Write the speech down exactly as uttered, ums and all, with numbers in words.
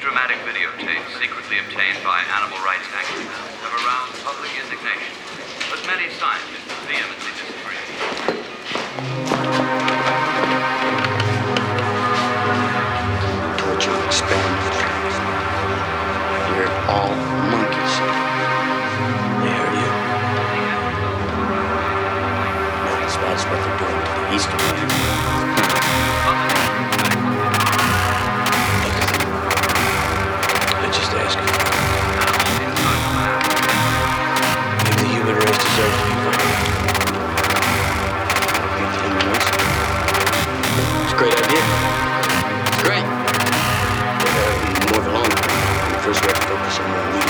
dramatic videotapes secretly obtained by animal rights activists have aroused public indignation, but many scientists vehemently disagree. Torture experiment. You're all monkeys. They heard you? No, that's, that's what they're doing to the Easter Bunny. I just ask you. Maybe the human race deserves to be violent. Beat the human race? It's a great idea. It's great. But uh, more of a long term. First, we have to focus on the